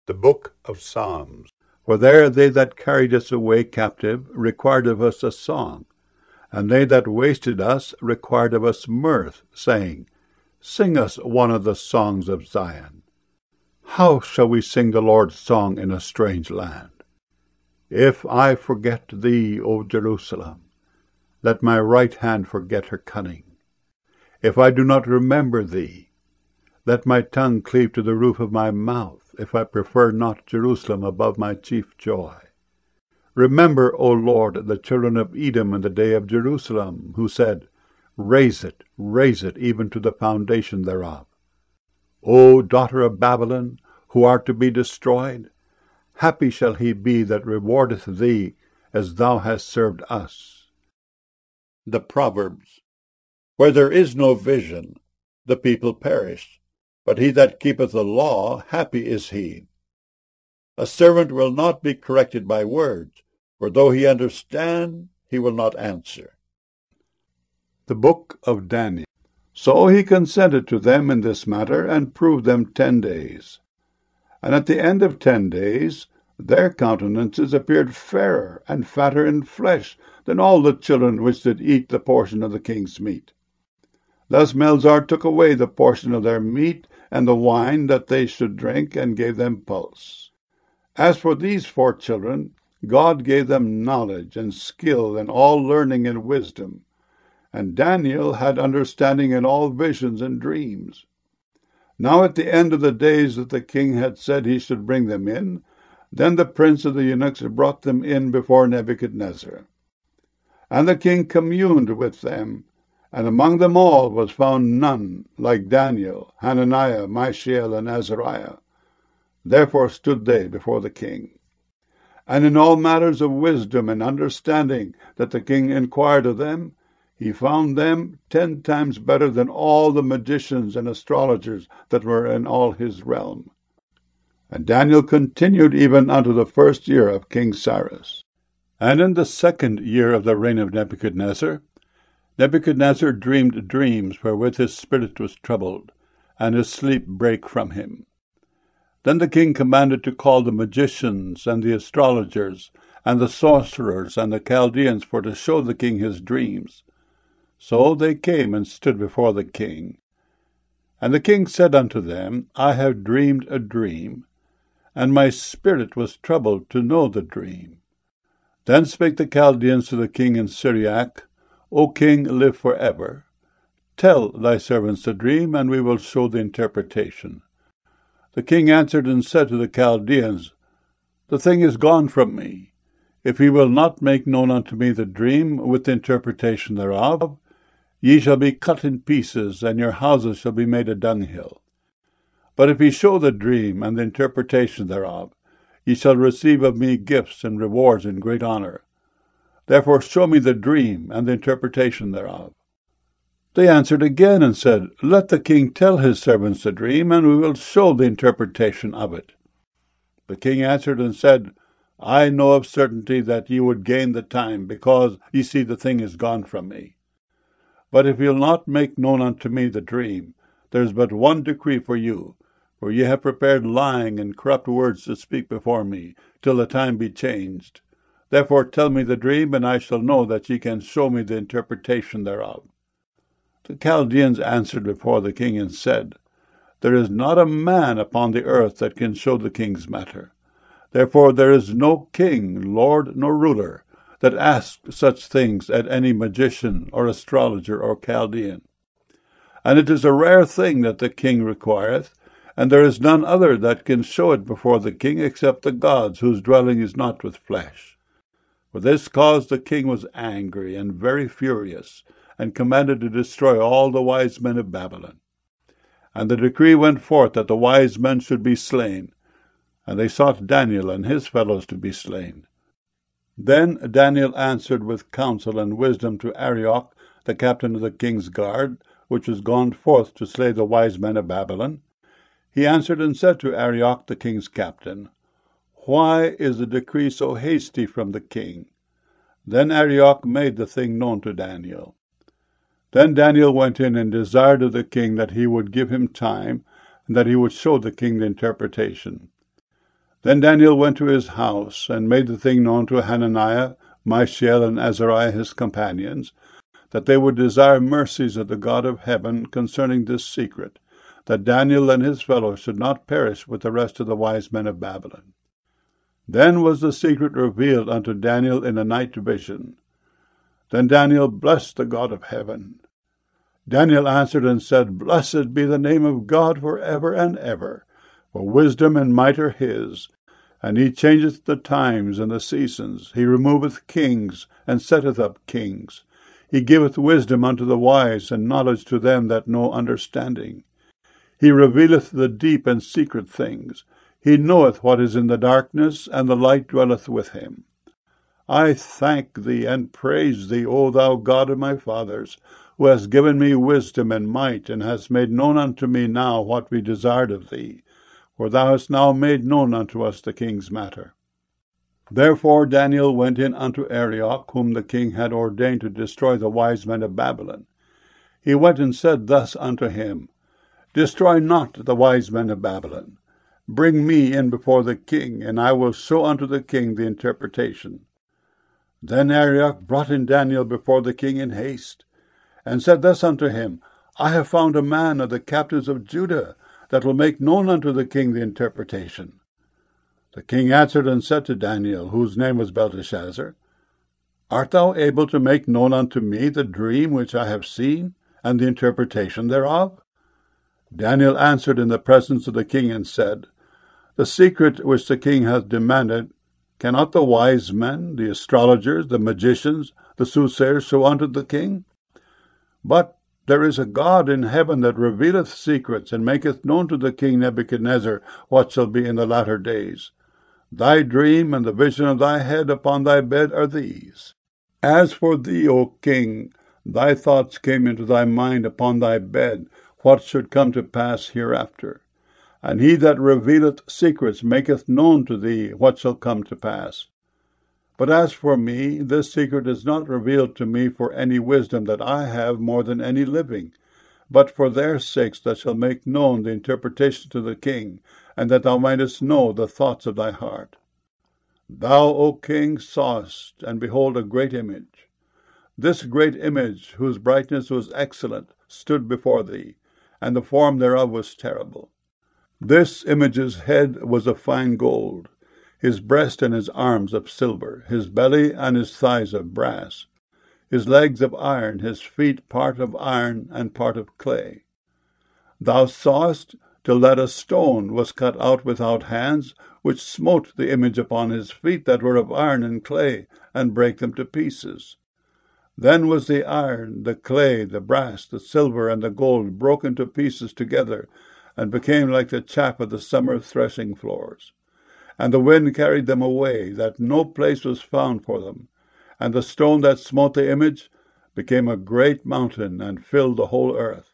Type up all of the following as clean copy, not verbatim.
The Book of Psalms. For there they that carried us away captive required of us a song, and they that wasted us required of us mirth, saying, Sing us one of the songs of Zion. How shall we sing the Lord's song in a strange land? If I forget thee, O Jerusalem, let my right hand forget her cunning. If I do not remember thee, let my tongue cleave to the roof of my mouth, if I prefer not Jerusalem above my chief joy. Remember, O Lord, the children of Edom in the day of Jerusalem, who said, raise it, even to the foundation thereof. O daughter of Babylon, who art to be destroyed, happy shall he be that rewardeth thee as thou hast served us. The Proverbs. Where there is no vision, the people perish, but he that keepeth the law, happy is he. A servant will not be corrected by words, for though he understand, he will not answer. The Book of Daniel. So he consented to them in this matter, and proved them 10 days. And at the end of 10 days, their countenances appeared fairer and fatter in flesh than all the children which did eat the portion of the king's meat. Thus Melzar took away the portion of their meat and the wine that they should drink, and gave them pulse. As for these 4 children, God gave them knowledge and skill and all learning and wisdom. And Daniel had understanding in all visions and dreams. Now at the end of the days that the king had said he should bring them in, then the prince of the eunuchs brought them in before Nebuchadnezzar. And the king communed with them, and among them all was found none like Daniel, Hananiah, Mishael, and Azariah. Therefore stood they before the king. And in all matters of wisdom and understanding that the king inquired of them, he found them 10 times better than all the magicians and astrologers that were in all his realm. And Daniel continued even unto the 1st year of King Cyrus. And in the 2nd year of the reign of Nebuchadnezzar, Nebuchadnezzar dreamed dreams wherewith his spirit was troubled, and his sleep brake from him. Then the king commanded to call the magicians and the astrologers and the sorcerers and the Chaldeans for to show the king his dreams. So they came and stood before the king. And the king said unto them, I have dreamed a dream, and my spirit was troubled to know the dream. Then spake the Chaldeans to the king in Syriac, O king, live for ever. Tell thy servants the dream, and we will show the interpretation. The king answered and said to the Chaldeans, The thing is gone from me. If ye will not make known unto me the dream with the interpretation thereof, ye shall be cut in pieces, and your houses shall be made a dunghill. But if ye show the dream and the interpretation thereof, ye shall receive of me gifts and rewards and great honor. Therefore show me the dream and the interpretation thereof. They answered again and said, Let the king tell his servants the dream, and we will show the interpretation of it. The king answered and said, I know of certainty that ye would gain the time, because ye see the thing is gone from me. But if ye will not make known unto me the dream, there is but one decree for you, for ye have prepared lying and corrupt words to speak before me, till the time be changed. Therefore tell me the dream, and I shall know that ye can show me the interpretation thereof. The Chaldeans answered before the king and said, There is not a man upon the earth that can show the king's matter. Therefore there is no king, lord, nor ruler, that asks such things at any magician or astrologer or Chaldean. And it is a rare thing that the king requireth, and there is none other that can show it before the king except the gods, whose dwelling is not with flesh. For this cause the king was angry and very furious, and commanded to destroy all the wise men of Babylon. And the decree went forth that the wise men should be slain, and they sought Daniel and his fellows to be slain. Then Daniel answered with counsel and wisdom to Arioch, the captain of the king's guard, which was gone forth to slay the wise men of Babylon. He answered and said to Arioch, the king's captain, Why is the decree so hasty from the king? Then Arioch made the thing known to Daniel. Then Daniel went in and desired of the king that he would give him time, and that he would show the king the interpretation. Then Daniel went to his house, and made the thing known to Hananiah, Mishael, and Azariah his companions, that they would desire mercies of the God of heaven concerning this secret, that Daniel and his fellows should not perish with the rest of the wise men of Babylon. Then was the secret revealed unto Daniel in a night vision. Then Daniel blessed the God of heaven. Daniel answered and said, Blessed be the name of God for ever and ever, for wisdom and might are his. And he changeth the times and the seasons. He removeth kings, and setteth up kings. He giveth wisdom unto the wise, and knowledge to them that know understanding. He revealeth the deep and secret things. He knoweth what is in the darkness, and the light dwelleth with him. I thank thee and praise thee, O thou God of my fathers, who hast given me wisdom and might, and hast made known unto me now what we desired of thee. For thou hast now made known unto us the king's matter. Therefore Daniel went in unto Arioch, whom the king had ordained to destroy the wise men of Babylon. He went and said thus unto him, Destroy not the wise men of Babylon. Bring me in before the king, and I will show unto the king the interpretation. Then Arioch brought in Daniel before the king in haste, and said thus unto him, I have found a man of the captives of Judah, that will make known unto the king the interpretation. The king answered and said to Daniel, whose name was Belteshazzar, Art thou able to make known unto me the dream which I have seen, and the interpretation thereof? Daniel answered in the presence of the king and said, The secret which the king hath demanded, cannot the wise men, the astrologers, the magicians, the soothsayers show unto the king? But there is a God in heaven that revealeth secrets, and maketh known to the king Nebuchadnezzar what shall be in the latter days. Thy dream and the vision of thy head upon thy bed are these. As for thee, O king, thy thoughts came into thy mind upon thy bed, what should come to pass hereafter. And he that revealeth secrets maketh known to thee what shall come to pass. But as for me, this secret is not revealed to me for any wisdom that I have more than any living, but for their sakes that shall make known the interpretation to the king, and that thou mightest know the thoughts of thy heart. Thou, O king, sawest, and behold, a great image. This great image, whose brightness was excellent, stood before thee, and the form thereof was terrible. This image's head was of fine gold, his breast and his arms of silver, his belly and his thighs of brass, his legs of iron, his feet part of iron and part of clay. Thou sawest till that a stone was cut out without hands, which smote the image upon his feet that were of iron and clay, and brake them to pieces. Then was the iron, the clay, the brass, the silver, and the gold broken to pieces together, and became like the chaff of the summer threshing floors. And the wind carried them away, that no place was found for them. And the stone that smote the image became a great mountain, and filled the whole earth.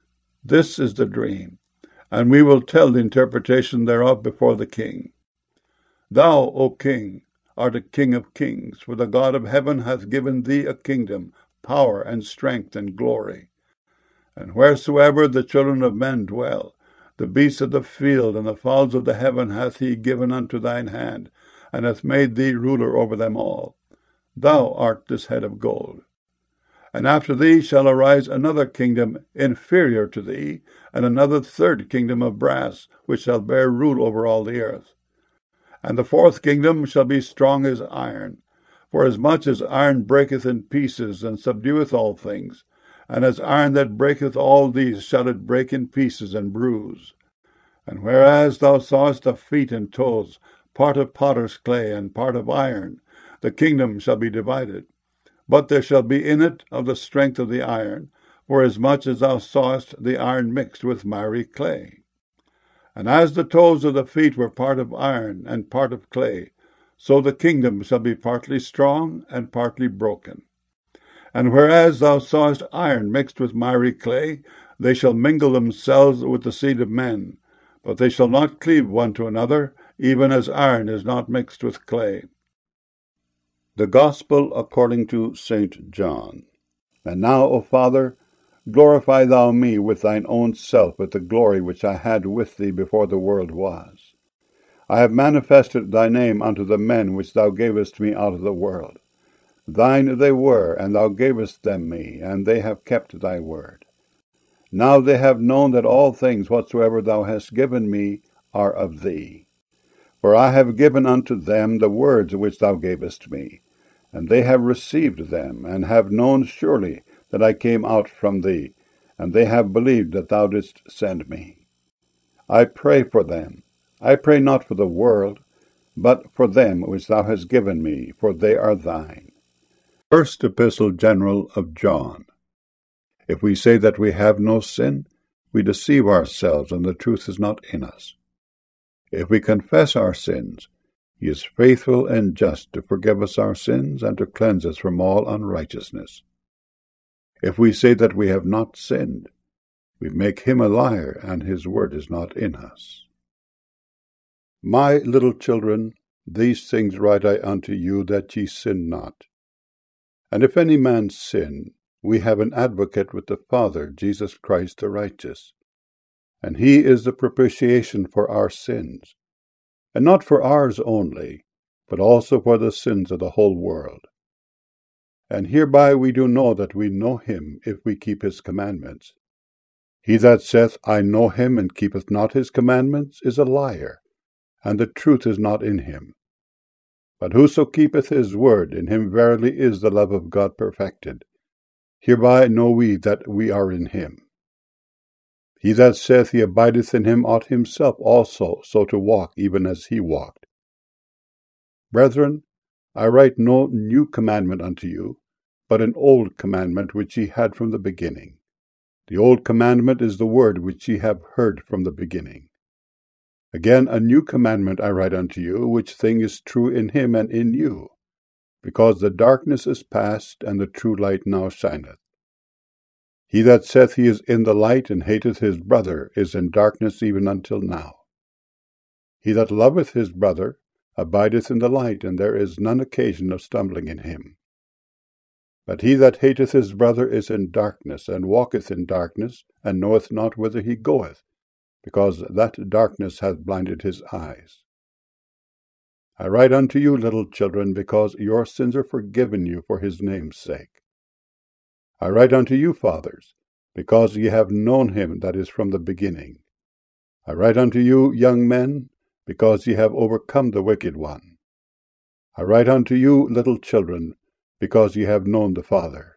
This is the dream, and we will tell the interpretation thereof before the king. Thou, O king, art a king of kings, for the God of heaven hath given thee a kingdom, power, and strength, and glory. And wheresoever the children of men dwell, the beasts of the field and the fowls of the heaven hath he given unto thine hand, and hath made thee ruler over them all. Thou art this head of gold. And after thee shall arise another kingdom inferior to thee, and another third kingdom of brass, which shall bear rule over all the earth. And the fourth kingdom shall be strong as iron, for as much as iron breaketh in pieces, and subdueth all things, and as iron that breaketh all these shall it break in pieces and bruise. And whereas thou sawest the feet and toes, part of potter's clay and part of iron, the kingdom shall be divided. But there shall be in it of the strength of the iron, for as much as thou sawest the iron mixed with miry clay. And as the toes of the feet were part of iron and part of clay, so the kingdom shall be partly strong and partly broken. And whereas thou sawest iron mixed with miry clay, they shall mingle themselves with the seed of men, but they shall not cleave one to another, even as iron is not mixed with clay. The Gospel according to St. John. And now, O Father, glorify thou me with thine own self, with the glory which I had with thee before the world was. I have manifested thy name unto the men which thou gavest me out of the world. Thine they were, and thou gavest them me, and they have kept thy word. Now they have known that all things whatsoever thou hast given me are of thee. For I have given unto them the words which thou gavest me, and they have received them, and have known surely that I came out from thee, and they have believed that thou didst send me. I pray for them. I pray not for the world, but for them which thou hast given me, for they are thine. First Epistle General of John. If we say that we have no sin, we deceive ourselves, and the truth is not in us. If we confess our sins, he is faithful and just to forgive us our sins and to cleanse us from all unrighteousness. If we say that we have not sinned, we make him a liar, and his word is not in us. My little children, these things write I unto you, that ye sin not. And if any man sin, we have an advocate with the Father, Jesus Christ the righteous. And he is the propitiation for our sins, and not for ours only, but also for the sins of the whole world. And hereby we do know that we know him, if we keep his commandments. He that saith, I know him, and keepeth not his commandments, is a liar, and the truth is not in him. But whoso keepeth his word, in him verily is the love of God perfected. Hereby know we that we are in him. He that saith he abideth in him ought himself also so to walk, even as he walked. Brethren, I write no new commandment unto you, but an old commandment which ye had from the beginning. The old commandment is the word which ye have heard from the beginning. Again, a new commandment I write unto you, which thing is true in him and in you, because the darkness is past, and the true light now shineth. He that saith he is in the light, and hateth his brother, is in darkness even until now. He that loveth his brother abideth in the light, and there is none occasion of stumbling in him. But he that hateth his brother is in darkness, and walketh in darkness, and knoweth not whither he goeth, because that darkness hath blinded his eyes. I write unto you, little children, because your sins are forgiven you for his name's sake. I write unto you, fathers, because ye have known him that is from the beginning. I write unto you, young men, because ye have overcome the wicked one. I write unto you, little children, because ye have known the Father.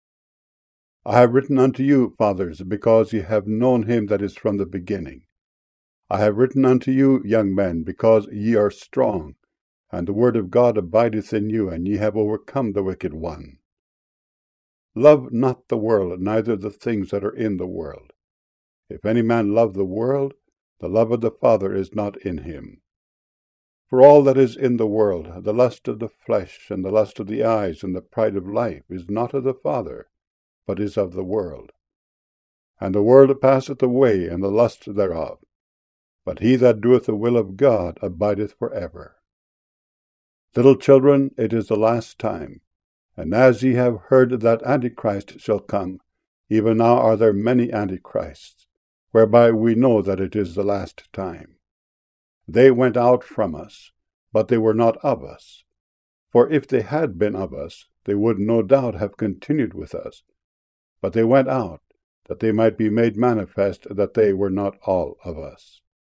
I have written unto you, fathers, because ye have known him that is from the beginning. I have written unto you, young men, because ye are strong, and the word of God abideth in you, and ye have overcome the wicked one. Love not the world, neither the things that are in the world. If any man love the world, the love of the Father is not in him. For all that is in the world, the lust of the flesh, and the lust of the eyes, and the pride of life, is not of the Father, but is of the world. And the world passeth away, and the lust thereof. But he that doeth the will of God abideth for ever. Little children, it is the last time. And as ye have heard that Antichrist shall come, even now are there many Antichrists, whereby we know that it is the last time. They went out from us, but they were not of us. For if they had been of us, they would no doubt have continued with us. But they went out, that they might be made manifest that they were not all of us.